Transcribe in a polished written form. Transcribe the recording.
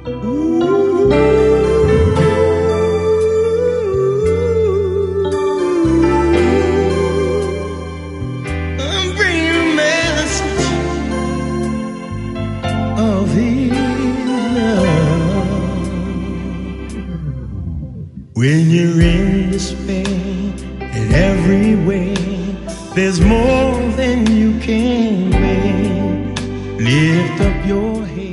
I'm bringing a message of His love. When you're in despair in every way, there's more than you can bear. Lift up your head.